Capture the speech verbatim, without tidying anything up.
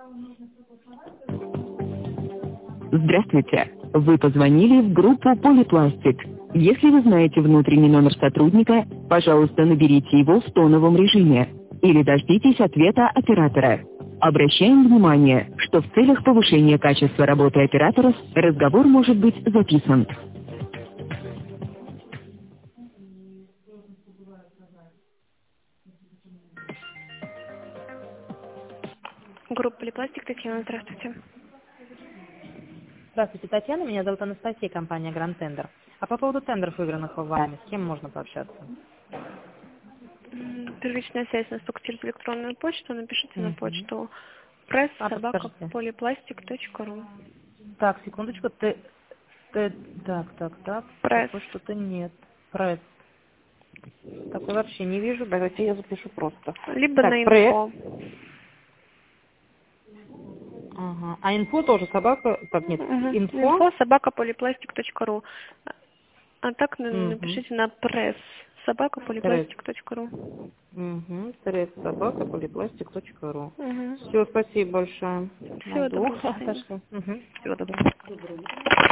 Здравствуйте. Вы позвонили в группу «Полипластик». Если вы знаете внутренний номер сотрудника, пожалуйста, наберите его в тоновом режиме или дождитесь ответа оператора. Обращаем внимание, что в целях повышения качества работы операторов разговор может быть записан. Группа Полипластик, Татьяна, здравствуйте. Здравствуйте, Татьяна. Меня зовут Анастасия, компания Grand Tender. А по поводу тендеров, выигранных вами, с кем можно пообщаться? М, Первичная связь у нас только через электронную почту. Напишите на Мгм. почту пресс А, собака подскажите. полипластик точка ру. Так, секундочку. Ты, ты, так, так, так. Пресс. Такой что-то нет. Пресс. Такой вообще не вижу. Давайте я запишу просто. Либо Так, на пресс. инфо. Ага. А инфо тоже собака. Так, нет. Мгм. Инфо. Инфо собака полипластик точка ру. А так на- Угу. напишите на пресс собака Пресс. полипластик точка ру. Угу. Пресс собака полипластик точка ру. Угу. Все, спасибо большое. Всего Найду. доброго, до свидания. Отошли. Угу. Всего доброго.